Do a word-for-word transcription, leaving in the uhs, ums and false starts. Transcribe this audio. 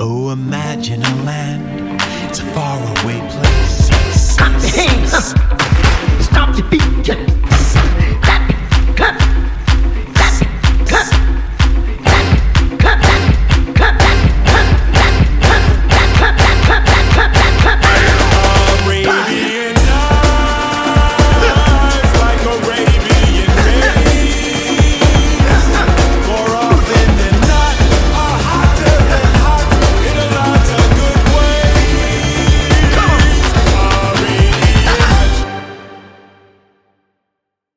Oh, imagine a land, it's a faraway place. Stop the hands! Stop the feet!